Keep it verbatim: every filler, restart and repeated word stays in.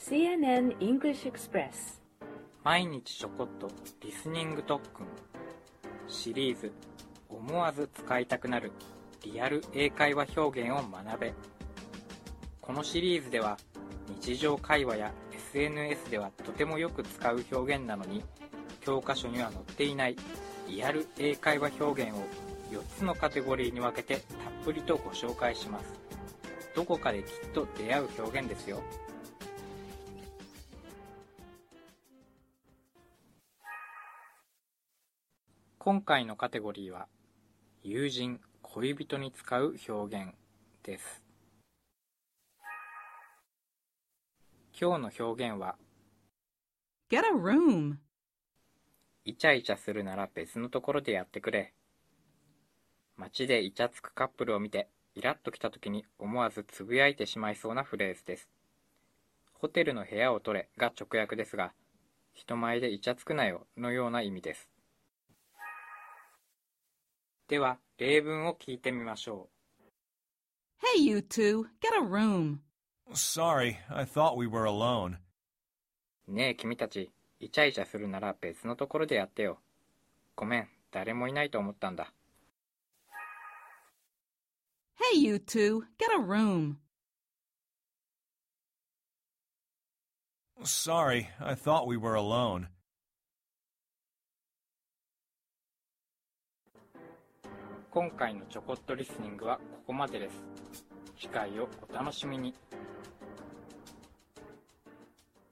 シーエヌエヌ English Express 毎日ちょこっとリスニング特訓シリーズ思わず使いたくなるリアル英会話表現を学べ。このシリーズでは日常会話や エスエヌエス ではとてもよく使う表現なのに教科書には載っていないリアル英会話表現をよっつのカテゴリーに分けてたっぷりとご紹介します。どこかできっと出会う表現ですよ。今回のカテゴリーは友人・恋人に使う表現です。今日の表現は Get a room イチャイチャするなら別のところでやってくれ。街でイチャつくカップルを見てイラッときた時に思わずつぶやいてしまいそうなフレーズです。ホテルの部屋を取れが直訳ですが、人前でイチャつくなよのような意味です。では例文を聞いてみましょう。Hey you two, get a room. Sorry, I thought we were alone. ねえ君たち、イチャイチャするなら別のところでやってよ。ごめん、誰もいないと思ったんだ。 Hey you two, get a room. Sorry, I thought we were alone. 今回のちょこっとリスニングはここまでです。次回をお楽しみに。